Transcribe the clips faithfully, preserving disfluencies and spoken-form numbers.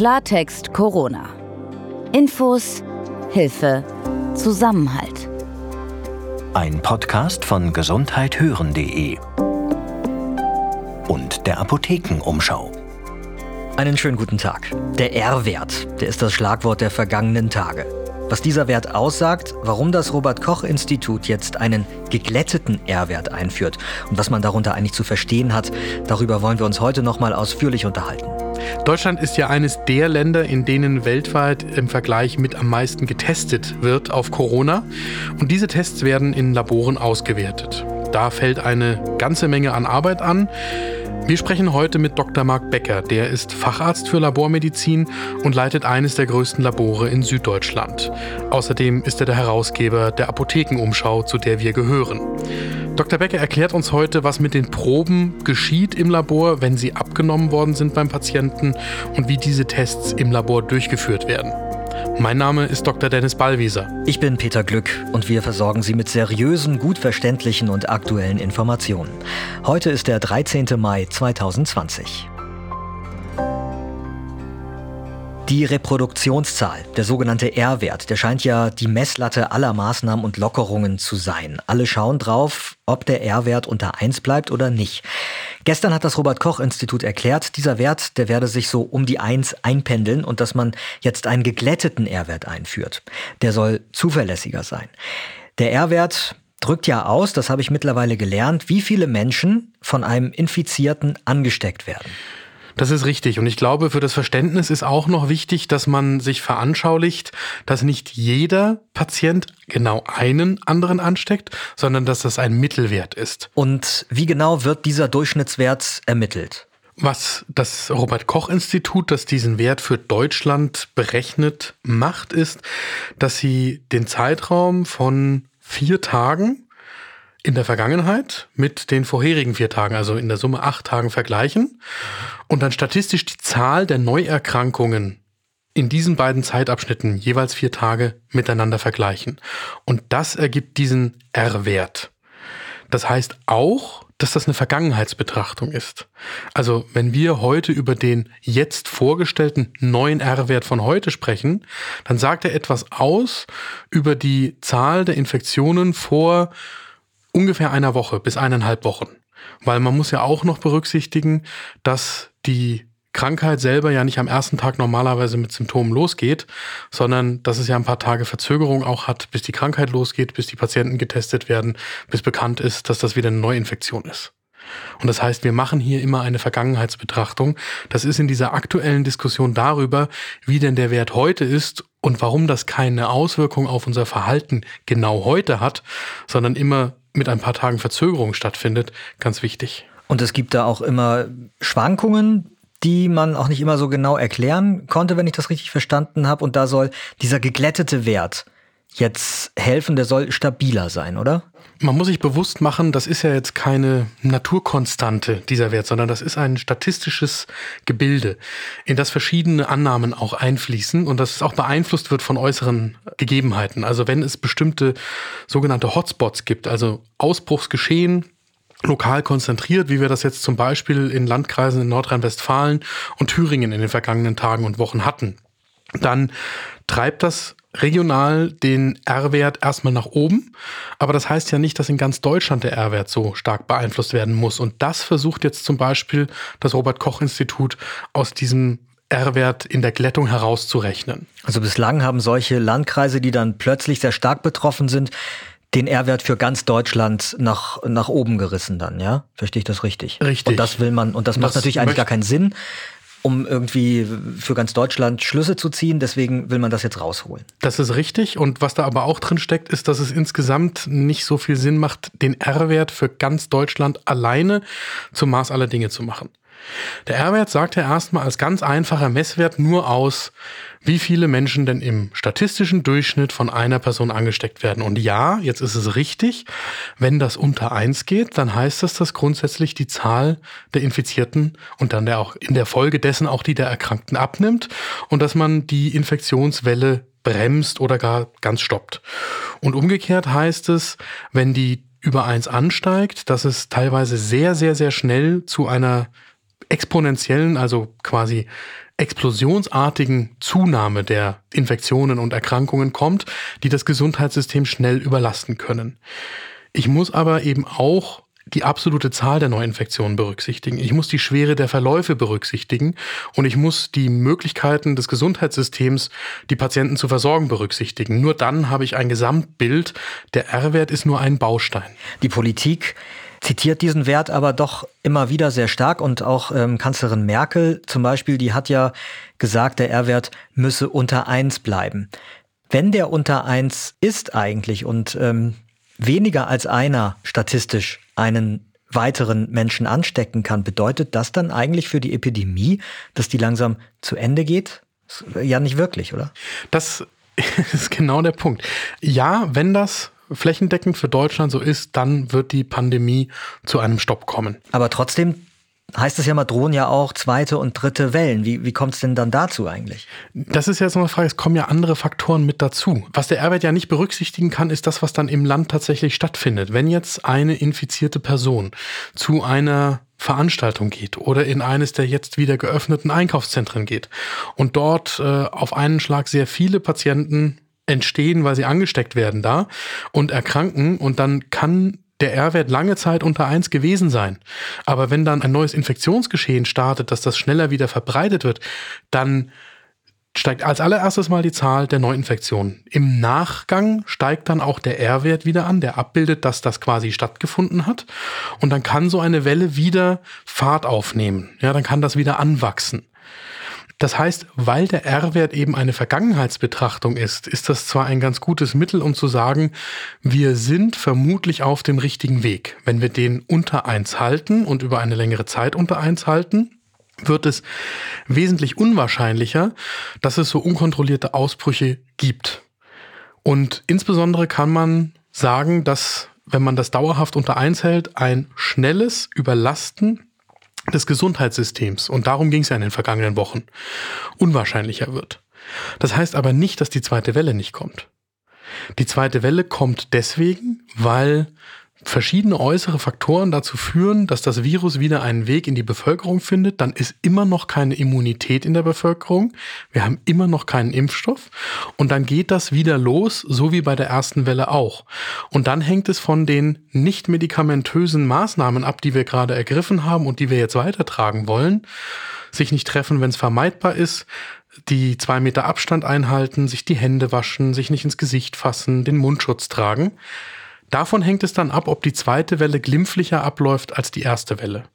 Klartext Corona. Infos, Hilfe, Zusammenhalt. Ein Podcast von gesundheit hören punkt de und der Apothekenumschau. Einen schönen guten Tag. Der R-Wert, der ist das Schlagwort der vergangenen Tage. Was dieser Wert aussagt, warum das Robert-Koch-Institut jetzt einen geglätteten R-Wert einführt und was man darunter eigentlich zu verstehen hat, darüber wollen wir uns heute noch mal ausführlich unterhalten. Deutschland ist ja eines der Länder, in denen weltweit im Vergleich mit am meisten getestet wird auf Corona. Und diese Tests werden in Laboren ausgewertet. Da fällt eine ganze Menge an Arbeit an. Wir sprechen heute mit Doktor Marc Becker. Der ist Facharzt für Labormedizin und leitet eines der größten Labore in Süddeutschland. Außerdem ist er der Herausgeber der Apothekenumschau, zu der wir gehören. Doktor Becker erklärt uns heute, was mit den Proben geschieht im Labor, wenn sie abgenommen worden sind beim Patienten und wie diese Tests im Labor durchgeführt werden. Mein Name ist Doktor Dennis Ballwieser. Ich bin Peter Glück und wir versorgen Sie mit seriösen, gut verständlichen und aktuellen Informationen. Heute ist der dreizehnten Mai zweitausendzwanzig. Die Reproduktionszahl, der sogenannte R-Wert, der scheint ja die Messlatte aller Maßnahmen und Lockerungen zu sein. Alle schauen drauf, ob der R-Wert unter eins bleibt oder nicht. Gestern hat das Robert-Koch-Institut erklärt, dieser Wert, der werde sich so um die eins einpendeln und dass man jetzt einen geglätteten R-Wert einführt. Der soll zuverlässiger sein. Der R-Wert drückt ja aus, das habe ich mittlerweile gelernt, wie viele Menschen von einem Infizierten angesteckt werden. Das ist richtig. Und ich glaube, für das Verständnis ist auch noch wichtig, dass man sich veranschaulicht, dass nicht jeder Patient genau einen anderen ansteckt, sondern dass das ein Mittelwert ist. Und wie genau wird dieser Durchschnittswert ermittelt? Was das Robert-Koch-Institut, das diesen Wert für Deutschland berechnet, macht, ist, dass sie den Zeitraum von vier Tagen in der Vergangenheit mit den vorherigen vier Tagen, also in der Summe acht Tagen, vergleichen und dann statistisch die Zahl der Neuerkrankungen in diesen beiden Zeitabschnitten jeweils vier Tage miteinander vergleichen. Und das ergibt diesen R-Wert. Das heißt auch, dass das eine Vergangenheitsbetrachtung ist. Also wenn wir heute über den jetzt vorgestellten neuen R-Wert von heute sprechen, dann sagt er etwas aus über die Zahl der Infektionen vor ungefähr einer Woche bis eineinhalb Wochen. Weil man muss ja auch noch berücksichtigen, dass die Krankheit selber ja nicht am ersten Tag normalerweise mit Symptomen losgeht, sondern dass es ja ein paar Tage Verzögerung auch hat, bis die Krankheit losgeht, bis die Patienten getestet werden, bis bekannt ist, dass das wieder eine Neuinfektion ist. Und das heißt, wir machen hier immer eine Vergangenheitsbetrachtung. Das ist in dieser aktuellen Diskussion darüber, wie denn der Wert heute ist und warum das keine Auswirkung auf unser Verhalten genau heute hat, sondern immer mit ein paar Tagen Verzögerung stattfindet, ganz wichtig. Und es gibt da auch immer Schwankungen, die man auch nicht immer so genau erklären konnte, wenn ich das richtig verstanden habe. Und da soll dieser geglättete Wert jetzt helfen, der soll stabiler sein, oder? Man muss sich bewusst machen, das ist ja jetzt keine Naturkonstante, dieser Wert, sondern das ist ein statistisches Gebilde, in das verschiedene Annahmen auch einfließen und das auch beeinflusst wird von äußeren Gegebenheiten. Also wenn es bestimmte sogenannte Hotspots gibt, also Ausbruchsgeschehen, lokal konzentriert, wie wir das jetzt zum Beispiel in Landkreisen in Nordrhein-Westfalen und Thüringen in den vergangenen Tagen und Wochen hatten, dann treibt das regional den R-Wert erstmal nach oben. Aber das heißt ja nicht, dass in ganz Deutschland der R-Wert so stark beeinflusst werden muss. Und das versucht jetzt zum Beispiel das Robert-Koch-Institut aus diesem R-Wert in der Glättung herauszurechnen. Also bislang haben solche Landkreise, die dann plötzlich sehr stark betroffen sind, den R-Wert für ganz Deutschland nach, nach oben gerissen dann, ja? Verstehe ich das richtig? Richtig. Und das will man, und das macht das natürlich eigentlich möcht- gar keinen Sinn, um irgendwie für ganz Deutschland Schlüsse zu ziehen. Deswegen will man das jetzt rausholen. Das ist richtig. Und was da aber auch drin steckt, ist, dass es insgesamt nicht so viel Sinn macht, den R-Wert für ganz Deutschland alleine zum Maß aller Dinge zu machen. Der R-Wert sagt ja erstmal als ganz einfacher Messwert nur aus, wie viele Menschen denn im statistischen Durchschnitt von einer Person angesteckt werden. Und ja, jetzt ist es richtig, wenn das unter eins geht, dann heißt das, dass grundsätzlich die Zahl der Infizierten und dann der auch in der Folge dessen auch die der Erkrankten abnimmt und dass man die Infektionswelle bremst oder gar ganz stoppt. Und umgekehrt heißt es, wenn die über eins ansteigt, dass es teilweise sehr, sehr, sehr schnell zu einer exponentiellen, also quasi explosionsartigen Zunahme der Infektionen und Erkrankungen kommt, die das Gesundheitssystem schnell überlasten können. Ich muss aber eben auch die absolute Zahl der Neuinfektionen berücksichtigen. Ich muss die Schwere der Verläufe berücksichtigen und ich muss die Möglichkeiten des Gesundheitssystems, die Patienten zu versorgen, berücksichtigen. Nur dann habe ich ein Gesamtbild. Der R-Wert ist nur ein Baustein. Die Politik zitiert diesen Wert aber doch immer wieder sehr stark und auch ähm, Kanzlerin Merkel zum Beispiel, die hat ja gesagt, der R-Wert müsse unter eins bleiben. Wenn der unter eins ist eigentlich und ähm, weniger als einer statistisch einen weiteren Menschen anstecken kann, bedeutet das dann eigentlich für die Epidemie, dass die langsam zu Ende geht? Ja, nicht wirklich, oder? Das ist genau der Punkt. Ja, wenn das flächendeckend für Deutschland so ist, dann wird die Pandemie zu einem Stopp kommen. Aber trotzdem heißt es ja mal, drohen ja auch zweite und dritte Wellen. Wie, wie kommt es denn dann dazu eigentlich? Das ist jetzt noch eine Frage, es kommen ja andere Faktoren mit dazu. Was der R-Wert ja nicht berücksichtigen kann, ist das, was dann im Land tatsächlich stattfindet. Wenn jetzt eine infizierte Person zu einer Veranstaltung geht oder in eines der jetzt wieder geöffneten Einkaufszentren geht und dort äh, auf einen Schlag sehr viele Patienten entstehen, weil sie angesteckt werden da und erkranken, und dann kann der R-Wert lange Zeit unter eins gewesen sein. Aber wenn dann ein neues Infektionsgeschehen startet, dass das schneller wieder verbreitet wird, dann steigt als allererstes mal die Zahl der Neuinfektionen. Im Nachgang steigt dann auch der R-Wert wieder an, der abbildet, dass das quasi stattgefunden hat. Und dann kann so eine Welle wieder Fahrt aufnehmen. Ja, dann kann das wieder anwachsen. Das heißt, weil der R-Wert eben eine Vergangenheitsbetrachtung ist, ist das zwar ein ganz gutes Mittel, um zu sagen, wir sind vermutlich auf dem richtigen Weg. Wenn wir den unter eins halten und über eine längere Zeit unter eins halten, wird es wesentlich unwahrscheinlicher, dass es so unkontrollierte Ausbrüche gibt. Und insbesondere kann man sagen, dass, wenn man das dauerhaft unter eins hält, ein schnelles Überlasten des Gesundheitssystems, und darum ging es ja in den vergangenen Wochen, unwahrscheinlicher wird. Das heißt aber nicht, dass die zweite Welle nicht kommt. Die zweite Welle kommt deswegen, weil verschiedene äußere Faktoren dazu führen, dass das Virus wieder einen Weg in die Bevölkerung findet. Dann ist immer noch keine Immunität in der Bevölkerung. Wir haben immer noch keinen Impfstoff. Und dann geht das wieder los, so wie bei der ersten Welle auch. Und dann hängt es von den nicht medikamentösen Maßnahmen ab, die wir gerade ergriffen haben und die wir jetzt weitertragen wollen. Sich nicht treffen, wenn es vermeidbar ist. Die zwei Meter Abstand einhalten, sich die Hände waschen, sich nicht ins Gesicht fassen, den Mundschutz tragen. Davon hängt es dann ab, ob die zweite Welle glimpflicher abläuft als die erste Welle.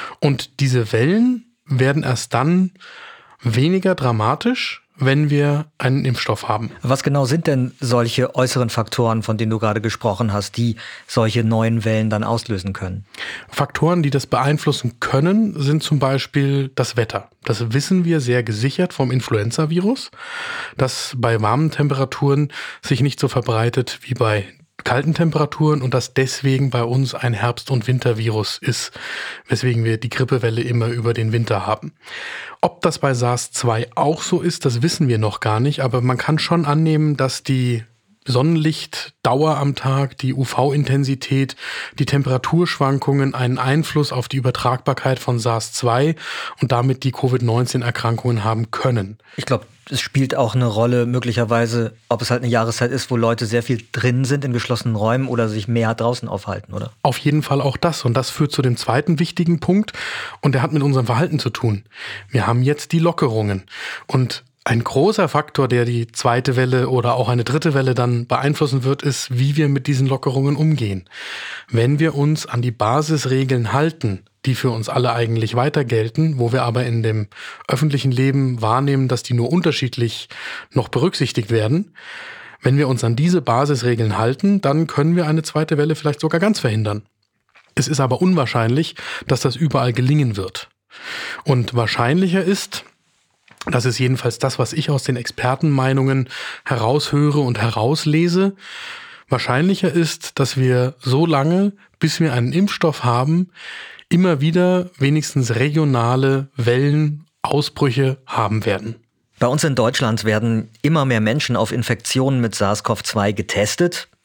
Und diese Wellen werden erst dann weniger dramatisch, wenn wir einen Impfstoff haben. Was genau sind denn solche äußeren Faktoren, von denen du gerade gesprochen hast, die solche neuen Wellen dann auslösen können? Faktoren, die das beeinflussen können, sind zum Beispiel das Wetter. Das wissen wir sehr gesichert vom Influenza-Virus, das bei warmen Temperaturen sich nicht so verbreitet wie bei kalten Temperaturen und das deswegen bei uns ein Herbst- und Wintervirus ist, weswegen wir die Grippewelle immer über den Winter haben. Ob das bei SARS zwei auch so ist, das wissen wir noch gar nicht, aber man kann schon annehmen, dass die Sonnenlichtdauer am Tag, die U V-Intensität, die Temperaturschwankungen einen Einfluss auf die Übertragbarkeit von SARS zwei und damit die Covid neunzehn Erkrankungen haben können. Ich glaube, es spielt auch eine Rolle möglicherweise, ob es halt eine Jahreszeit ist, wo Leute sehr viel drin sind in geschlossenen Räumen oder sich mehr draußen aufhalten, oder? Auf jeden Fall auch das. Und das führt zu dem zweiten wichtigen Punkt. Und der hat mit unserem Verhalten zu tun. Wir haben jetzt die Lockerungen. Und ein großer Faktor, der die zweite Welle oder auch eine dritte Welle dann beeinflussen wird, ist, wie wir mit diesen Lockerungen umgehen. Wenn wir uns an die Basisregeln halten, die für uns alle eigentlich weiter gelten, wo wir aber in dem öffentlichen Leben wahrnehmen, dass die nur unterschiedlich noch berücksichtigt werden. Wenn wir uns an diese Basisregeln halten, dann können wir eine zweite Welle vielleicht sogar ganz verhindern. Es ist aber unwahrscheinlich, dass das überall gelingen wird. Und wahrscheinlicher ist, das ist jedenfalls das, was ich aus den Expertenmeinungen heraushöre und herauslese, wahrscheinlicher ist, dass wir so lange, bis wir einen Impfstoff haben, immer wieder wenigstens regionale Wellen, Ausbrüche haben werden. Bei uns in Deutschland werden immer mehr Menschen auf Infektionen mit SARS-C o V zwei getestet.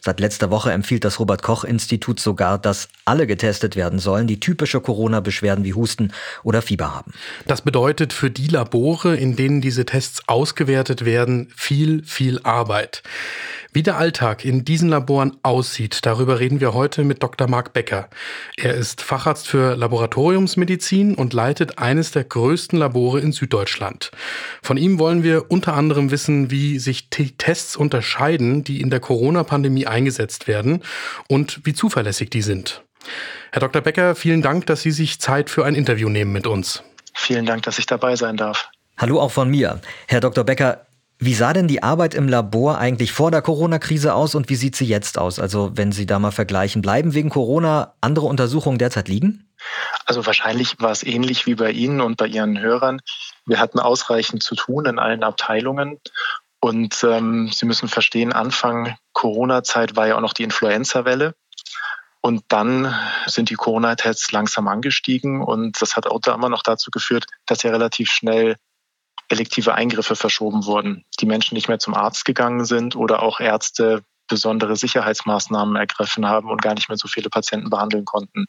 Seit letzter Woche empfiehlt das Robert-Koch-Institut sogar, dass alle getestet werden sollen, die typische Corona-Beschwerden wie Husten oder Fieber haben. Das bedeutet für die Labore, in denen diese Tests ausgewertet werden, viel, viel Arbeit. Wie der Alltag in diesen Laboren aussieht, darüber reden wir heute mit Doktor Marc Becker. Er ist Facharzt für Laboratoriumsmedizin und leitet eines der größten Labore in Süddeutschland. Von ihm wollen wir unter anderem wissen, wie sich die Tests unterscheiden, die in der Corona-Pandemie eingesetzt werden und wie zuverlässig die sind. Herr Doktor Becker, vielen Dank, dass Sie sich Zeit für ein Interview nehmen mit uns. Vielen Dank, dass ich dabei sein darf. Hallo auch von mir. Herr Doktor Becker, wie sah denn die Arbeit im Labor eigentlich vor der Corona-Krise aus und wie sieht sie jetzt aus? Also wenn Sie da mal vergleichen, bleiben wegen Corona andere Untersuchungen derzeit liegen? Also wahrscheinlich war es ähnlich wie bei Ihnen und bei Ihren Hörern. Wir hatten ausreichend zu tun in allen Abteilungen. Und ähm, Sie müssen verstehen, Anfang Corona-Zeit war ja auch noch die Influenza-Welle. Und dann sind die Corona-Tests langsam angestiegen. Und das hat auch da immer noch dazu geführt, dass ja relativ schnell elektive Eingriffe verschoben wurden, die Menschen nicht mehr zum Arzt gegangen sind oder auch Ärzte besondere Sicherheitsmaßnahmen ergriffen haben und gar nicht mehr so viele Patienten behandeln konnten.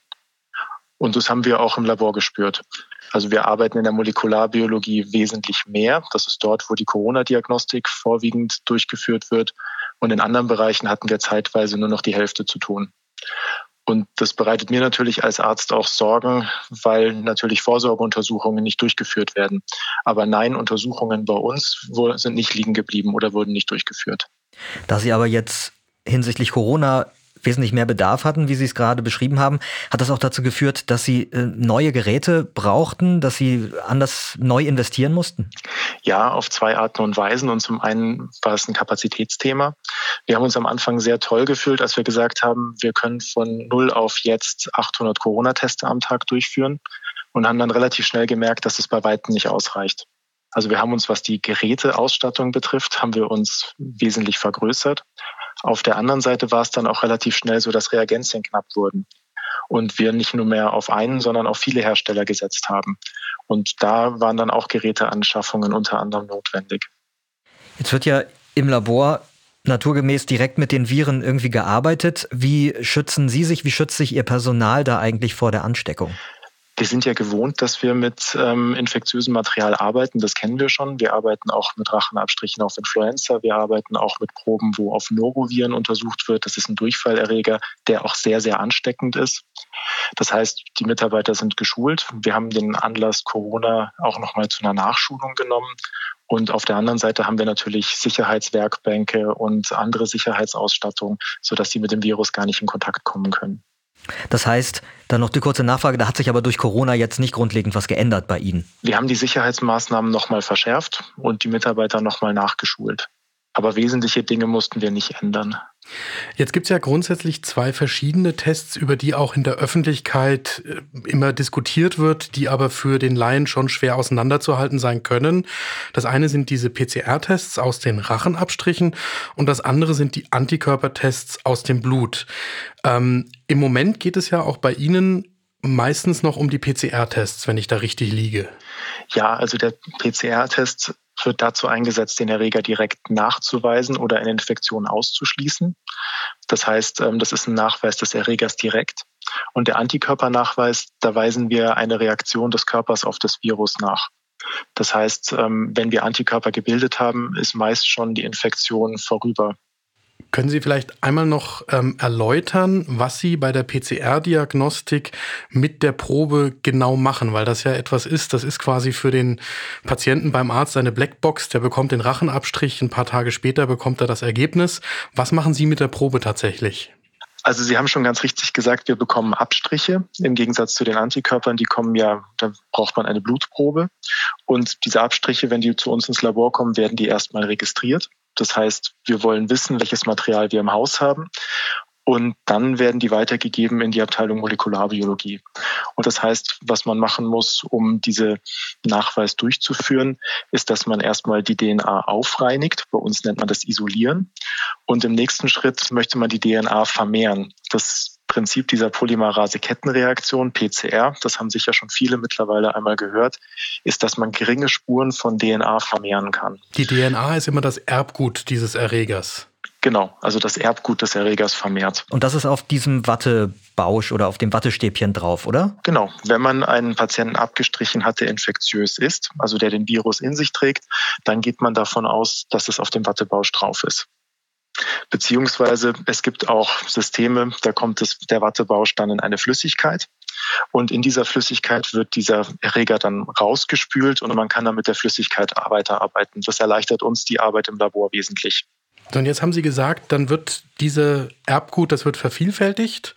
Und das haben wir auch im Labor gespürt. Also wir arbeiten in der Molekularbiologie wesentlich mehr. Das ist dort, wo die Corona-Diagnostik vorwiegend durchgeführt wird. Und in anderen Bereichen hatten wir zeitweise nur noch die Hälfte zu tun. Und das bereitet mir natürlich als Arzt auch Sorgen, weil natürlich Vorsorgeuntersuchungen nicht durchgeführt werden. Aber nein, Untersuchungen bei uns sind nicht liegen geblieben oder wurden nicht durchgeführt. Da Sie aber jetzt hinsichtlich Corona wesentlich mehr Bedarf hatten, wie Sie es gerade beschrieben haben, hat das auch dazu geführt, dass Sie äh, neue Geräte brauchten, dass Sie anders neu investieren mussten? Ja, auf zwei Arten und Weisen. Und zum einen war es ein Kapazitätsthema. Wir haben uns am Anfang sehr toll gefühlt, als wir gesagt haben, wir können von null auf jetzt achthundert Corona-Tests am Tag durchführen und haben dann relativ schnell gemerkt, dass es bei weitem nicht ausreicht. Also wir haben uns, was die Geräteausstattung betrifft, haben wir uns wesentlich vergrößert. Auf der anderen Seite war es dann auch relativ schnell so, dass Reagenzien knapp wurden und wir nicht nur mehr auf einen, sondern auf viele Hersteller gesetzt haben. Und da waren dann auch Geräteanschaffungen unter anderem notwendig. Jetzt wird ja im Labor naturgemäß direkt mit den Viren irgendwie gearbeitet. Wie schützen Sie sich, wie schützt sich Ihr Personal da eigentlich vor der Ansteckung? Wir sind ja gewohnt, dass wir mit ähm, infektiösem Material arbeiten. Das kennen wir schon. Wir arbeiten auch mit Rachenabstrichen auf Influenza. Wir arbeiten auch mit Proben, wo auf Noroviren untersucht wird. Das ist ein Durchfallerreger, der auch sehr, sehr ansteckend ist. Das heißt, die Mitarbeiter sind geschult. Wir haben den Anlass Corona auch nochmal zu einer Nachschulung genommen. Und auf der anderen Seite haben wir natürlich Sicherheitswerkbänke und andere Sicherheitsausstattung, sodass sie mit dem Virus gar nicht in Kontakt kommen können. Das heißt, dann noch die kurze Nachfrage, da hat sich aber durch Corona jetzt nicht grundlegend was geändert bei Ihnen? Wir haben die Sicherheitsmaßnahmen nochmal verschärft und die Mitarbeiter nochmal nachgeschult. Aber wesentliche Dinge mussten wir nicht ändern. Jetzt gibt es ja grundsätzlich zwei verschiedene Tests, über die auch in der Öffentlichkeit immer diskutiert wird, die aber für den Laien schon schwer auseinanderzuhalten sein können. Das eine sind diese P C R-Tests aus den Rachenabstrichen und das andere sind die Antikörpertests aus dem Blut. Ähm, im Moment geht es ja auch bei Ihnen meistens noch um die P C R-Tests, wenn ich da richtig liege. Ja, also der P C R-Test wird dazu eingesetzt, den Erreger direkt nachzuweisen oder eine Infektion auszuschließen. Das heißt, das ist ein Nachweis des Erregers direkt. Und der Antikörpernachweis, da weisen wir eine Reaktion des Körpers auf das Virus nach. Das heißt, wenn wir Antikörper gebildet haben, ist meist schon die Infektion vorüber. Können Sie vielleicht einmal noch ähm, erläutern, was Sie bei der P C R-Diagnostik mit der Probe genau machen? Weil das ja etwas ist, das ist quasi für den Patienten beim Arzt eine Blackbox, der bekommt den Rachenabstrich, ein paar Tage später bekommt er das Ergebnis. Was machen Sie mit der Probe tatsächlich? Also Sie haben schon ganz richtig gesagt, wir bekommen Abstriche. Im Gegensatz zu den Antikörpern, die kommen ja, da braucht man eine Blutprobe. Und diese Abstriche, wenn die zu uns ins Labor kommen, werden die erstmal registriert. Das heißt, wir wollen wissen, welches Material wir im Haus haben. Und dann werden die weitergegeben in die Abteilung Molekularbiologie. Und das heißt, was man machen muss, um diese Nachweis durchzuführen, ist, dass man erstmal die D N A aufreinigt. Bei uns nennt man das Isolieren. Und im nächsten Schritt möchte man die D N A vermehren. Das Prinzip dieser Polymerase-Kettenreaktion, P C R, das haben sicher schon viele mittlerweile einmal gehört, ist, dass man geringe Spuren von D N A vermehren kann. Die D N A ist immer das Erbgut dieses Erregers. Genau, also das Erbgut des Erregers vermehrt. Und das ist auf diesem Wattebausch oder auf dem Wattestäbchen drauf, oder? Genau, wenn man einen Patienten abgestrichen hat, der infektiös ist, also der den Virus in sich trägt, dann geht man davon aus, dass es auf dem Wattebausch drauf ist. Beziehungsweise es gibt auch Systeme, da kommt es, der Wattebausch dann in eine Flüssigkeit. Und in dieser Flüssigkeit wird dieser Erreger dann rausgespült und man kann dann mit der Flüssigkeit weiterarbeiten. Das erleichtert uns die Arbeit im Labor wesentlich. So, und jetzt haben Sie gesagt, dann wird diese Erbgut, das wird vervielfältigt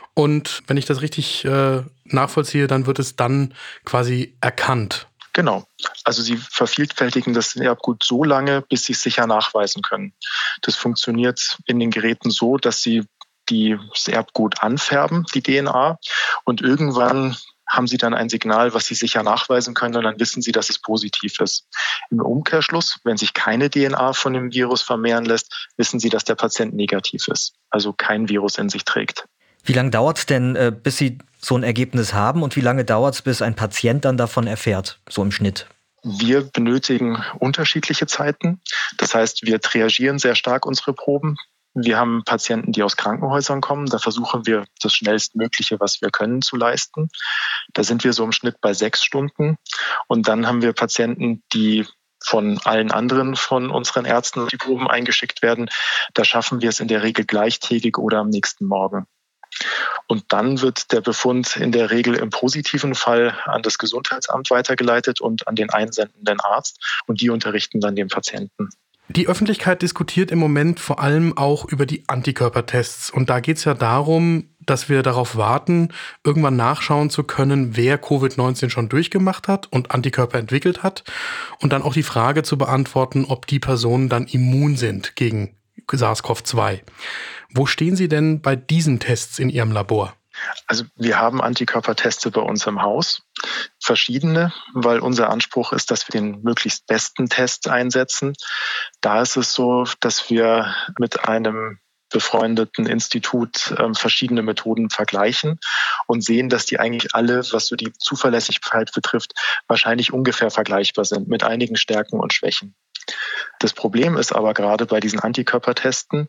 und wenn ich das richtig äh, nachvollziehe, dann wird es dann quasi erkannt. Genau. Also Sie vervielfältigen das Erbgut so lange, bis Sie es sicher nachweisen können. Das funktioniert in den Geräten so, dass Sie die, das Erbgut anfärben, die D N A, und irgendwann haben Sie dann ein Signal, was Sie sicher nachweisen können und dann wissen Sie, dass es positiv ist. Im Umkehrschluss, wenn sich keine D N A von dem Virus vermehren lässt, wissen Sie, dass der Patient negativ ist, also kein Virus in sich trägt. Wie lange dauert es denn, äh, bis Sie so ein Ergebnis haben und wie lange dauert es, bis ein Patient dann davon erfährt, so im Schnitt? Wir benötigen unterschiedliche Zeiten. Das heißt, wir triagieren sehr stark unsere Proben. Wir haben Patienten, die aus Krankenhäusern kommen. Da versuchen wir, das Schnellstmögliche, was wir können, zu leisten. Da sind wir so im Schnitt bei sechs Stunden. Und dann haben wir Patienten, die von allen anderen von unseren Ärzten die Proben eingeschickt werden. Da schaffen wir es in der Regel gleichtägig oder am nächsten Morgen. Und dann wird der Befund in der Regel im positiven Fall an das Gesundheitsamt weitergeleitet und an den einsendenden Arzt. Und die unterrichten dann den Patienten. Die Öffentlichkeit diskutiert im Moment vor allem auch über die Antikörpertests. Und da geht es ja darum, dass wir darauf warten, irgendwann nachschauen zu können, wer Covid neunzehn schon durchgemacht hat und Antikörper entwickelt hat. Und dann auch die Frage zu beantworten, ob die Personen dann immun sind gegen SARS-C o V zwei. Wo stehen Sie denn bei diesen Tests in Ihrem Labor? Also wir haben Antikörperteste bei uns im Haus, verschiedene, weil unser Anspruch ist, dass wir den möglichst besten Test einsetzen. Da ist es so, dass wir mit einem befreundeten Institut äh, verschiedene Methoden vergleichen und sehen, dass die eigentlich alle, was so die Zuverlässigkeit betrifft, wahrscheinlich ungefähr vergleichbar sind, mit einigen Stärken und Schwächen. Das Problem ist aber gerade bei diesen Antikörpertesten,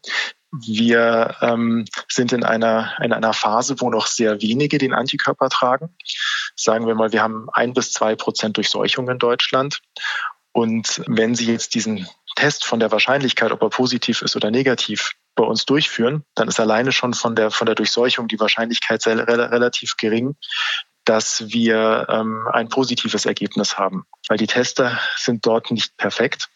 wir ähm, sind in einer, in einer Phase, wo noch sehr wenige den Antikörper tragen. Sagen wir mal, wir haben ein bis zwei Prozent Durchseuchung in Deutschland. Und wenn Sie jetzt diesen Test von der Wahrscheinlichkeit, ob er positiv ist oder negativ, bei uns durchführen, dann ist alleine schon von der, von der Durchseuchung die Wahrscheinlichkeit sehr, relativ gering, dass wir ähm, ein positives Ergebnis haben. Weil die Tester sind dort nicht perfekt.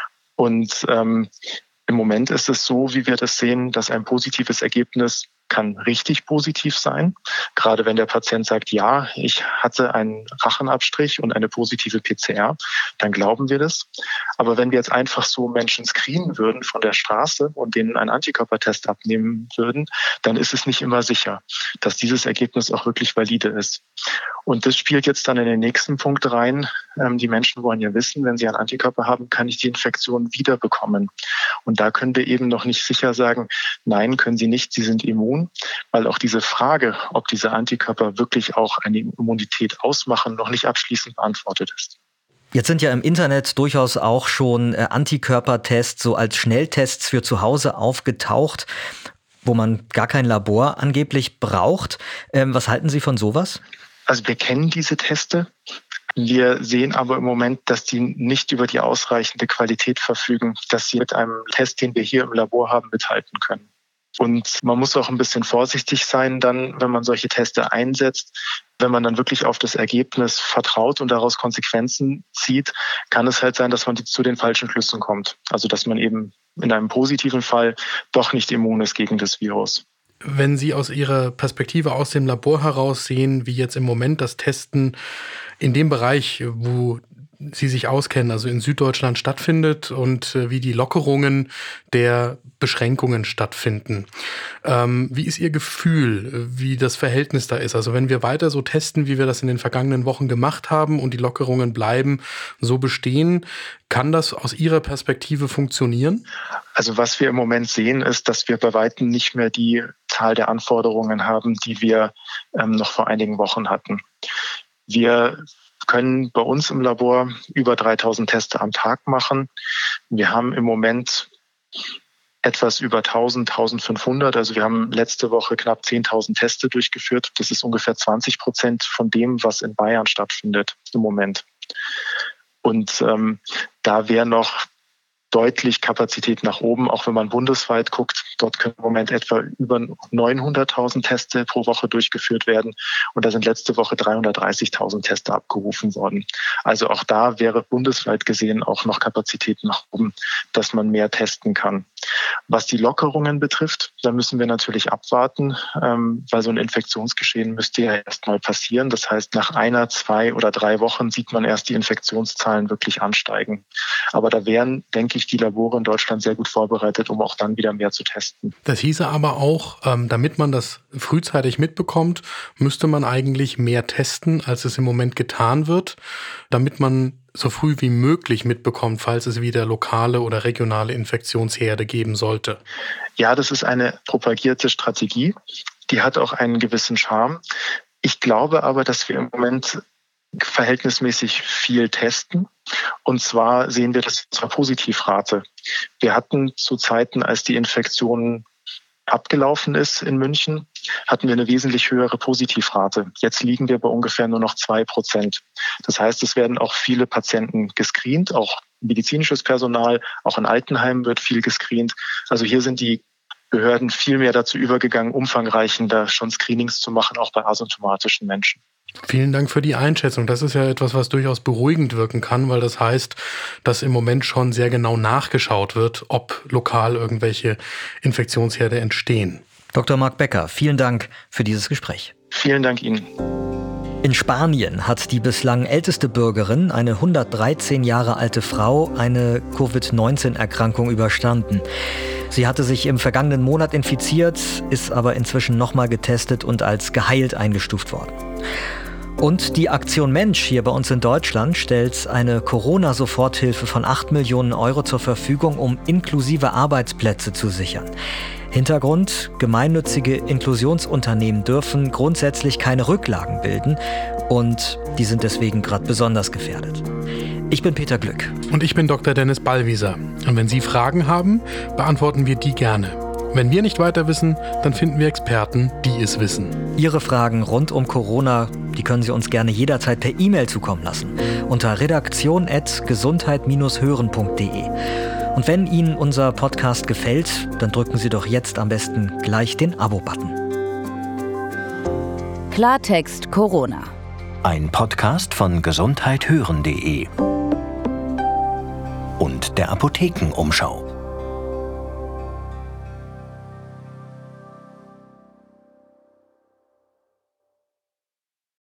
Und ähm, im Moment ist es so, wie wir das sehen, dass ein positives Ergebnis kann richtig positiv sein. Gerade wenn der Patient sagt, ja, ich hatte einen Rachenabstrich und eine positive P C R, dann glauben wir das. Aber wenn wir jetzt einfach so Menschen screenen würden von der Straße und denen einen Antikörpertest abnehmen würden, dann ist es nicht immer sicher, dass dieses Ergebnis auch wirklich valide ist. Und das spielt jetzt dann in den nächsten Punkt rein. Ähm, die Menschen wollen ja wissen, wenn sie einen Antikörper haben, kann ich die Infektion wieder bekommen. Und da können wir eben noch nicht sicher sagen, nein, können sie nicht, sie sind immun, weil auch diese Frage, ob diese Antikörper wirklich auch eine Immunität ausmachen, noch nicht abschließend beantwortet ist. Jetzt sind ja im Internet durchaus auch schon äh, Antikörpertests so als Schnelltests für zu Hause aufgetaucht, wo man gar kein Labor angeblich braucht. Ähm, was halten Sie von sowas? Also wir kennen diese Teste. Wir sehen aber im Moment, dass die nicht über die ausreichende Qualität verfügen, dass sie mit einem Test, den wir hier im Labor haben, mithalten können. Und man muss auch ein bisschen vorsichtig sein dann, wenn man solche Teste einsetzt. Wenn man dann wirklich auf das Ergebnis vertraut und daraus Konsequenzen zieht, kann es halt sein, dass man zu den falschen Schlüssen kommt. Also dass man eben in einem positiven Fall doch nicht immun ist gegen das Virus. Wenn Sie aus Ihrer Perspektive aus dem Labor heraus sehen, wie jetzt im Moment das Testen in dem Bereich, wo Sie sich auskennen, also in Süddeutschland stattfindet und äh, wie die Lockerungen der Beschränkungen stattfinden. Ähm, wie ist Ihr Gefühl, wie das Verhältnis da ist? Also wenn wir weiter so testen, wie wir das in den vergangenen Wochen gemacht haben und die Lockerungen bleiben so bestehen, kann das aus Ihrer Perspektive funktionieren? Also was wir im Moment sehen, ist, dass wir bei weitem nicht mehr die Zahl der Anforderungen haben, die wir ähm, noch vor einigen Wochen hatten. Wir können bei uns im Labor über dreitausend Teste am Tag machen. Wir haben im Moment etwas über tausend, eintausendfünfhundert. Also wir haben letzte Woche knapp zehntausend Teste durchgeführt. Das ist ungefähr zwanzig Prozent von dem, was in Bayern stattfindet im Moment. Und ähm, da wäre noch deutlich Kapazität nach oben, auch wenn man bundesweit guckt. Dort können im Moment etwa über neunhunderttausend Teste pro Woche durchgeführt werden. Und da sind letzte Woche dreihundertdreißigtausend Teste abgerufen worden. Also auch da wäre bundesweit gesehen auch noch Kapazität nach oben, dass man mehr testen kann. Was die Lockerungen betrifft, da müssen wir natürlich abwarten, ähm, weil so ein Infektionsgeschehen müsste ja erst mal passieren. Das heißt, nach einer, zwei oder drei Wochen sieht man erst die Infektionszahlen wirklich ansteigen. Aber da wären, denke ich, die Labore in Deutschland sehr gut vorbereitet, um auch dann wieder mehr zu testen. Das hieße aber auch, ähm, damit man das frühzeitig mitbekommt, müsste man eigentlich mehr testen, als es im Moment getan wird, damit man so früh wie möglich mitbekommt, falls es wieder lokale oder regionale Infektionsherde geben sollte. Ja, das ist eine propagierte Strategie. Die hat auch einen gewissen Charme. Ich glaube aber, dass wir im Moment verhältnismäßig viel testen. Und zwar sehen wir das in unserer Positivrate. Wir hatten zu Zeiten, als die Infektion abgelaufen ist in München, hatten wir eine wesentlich höhere Positivrate. Jetzt liegen wir bei ungefähr nur noch zwei Prozent. Das heißt, es werden auch viele Patienten gescreent, auch medizinisches Personal, auch in Altenheimen wird viel gescreent. Also hier sind die Behörden viel mehr dazu übergegangen, umfangreichender schon Screenings zu machen, auch bei asymptomatischen Menschen. Vielen Dank für die Einschätzung. Das ist ja etwas, was durchaus beruhigend wirken kann, weil das heißt, dass im Moment schon sehr genau nachgeschaut wird, ob lokal irgendwelche Infektionsherde entstehen. Doktor Marc Becker, vielen Dank für dieses Gespräch. Vielen Dank Ihnen. In Spanien hat die bislang älteste Bürgerin, eine hundertdreizehn Jahre alte Frau, eine Covid neunzehn Erkrankung überstanden. Sie hatte sich im vergangenen Monat infiziert, ist aber inzwischen nochmal getestet und als geheilt eingestuft worden. Und die Aktion Mensch hier bei uns in Deutschland stellt eine Corona-Soforthilfe von acht Millionen Euro zur Verfügung, um inklusive Arbeitsplätze zu sichern. Hintergrund: gemeinnützige Inklusionsunternehmen dürfen grundsätzlich keine Rücklagen bilden und die sind deswegen gerade besonders gefährdet. Ich bin Peter Glück. Und ich bin Doktor Dennis Ballwieser. Und wenn Sie Fragen haben, beantworten wir die gerne. Wenn wir nicht weiter wissen, dann finden wir Experten, die es wissen. Ihre Fragen rund um Corona, die können Sie uns gerne jederzeit per E-Mail zukommen lassen. Unter redaktion at gesundheit hören punkt de. Und wenn Ihnen unser Podcast gefällt, dann drücken Sie doch jetzt am besten gleich den Abo-Button. Klartext Corona. Ein Podcast von gesundheit hören punkt de und der Apothekenumschau.